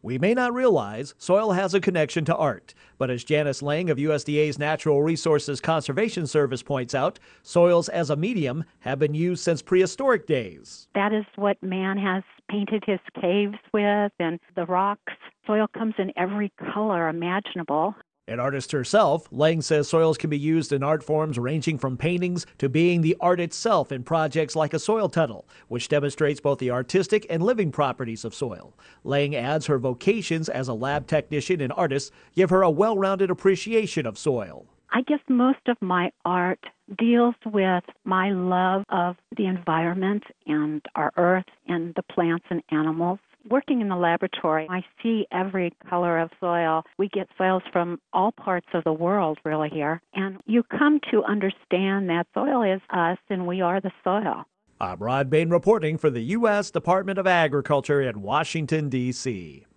We may not realize soil has a connection to art, but as Janice Lang of USDA's Natural Resources Conservation Service points out, soils as a medium have been used since prehistoric days. That is what man has painted his caves with and the rocks. Soil comes in every color imaginable. An artist herself, Lang says soils can be used in art forms ranging from paintings to being the art itself in projects like a soil tunnel, which demonstrates both the artistic and living properties of soil. Lang adds her vocations as a lab technician and artist give her a well-rounded appreciation of soil. I guess most of my art deals with my love of the environment and our earth and the plants and animals. Working in the laboratory, I see every color of soil. We get soils from all parts of the world, really, here. And you come to understand that soil is us and we are the soil. I'm Rod Bain reporting for the U.S. Department of Agriculture in Washington, D.C.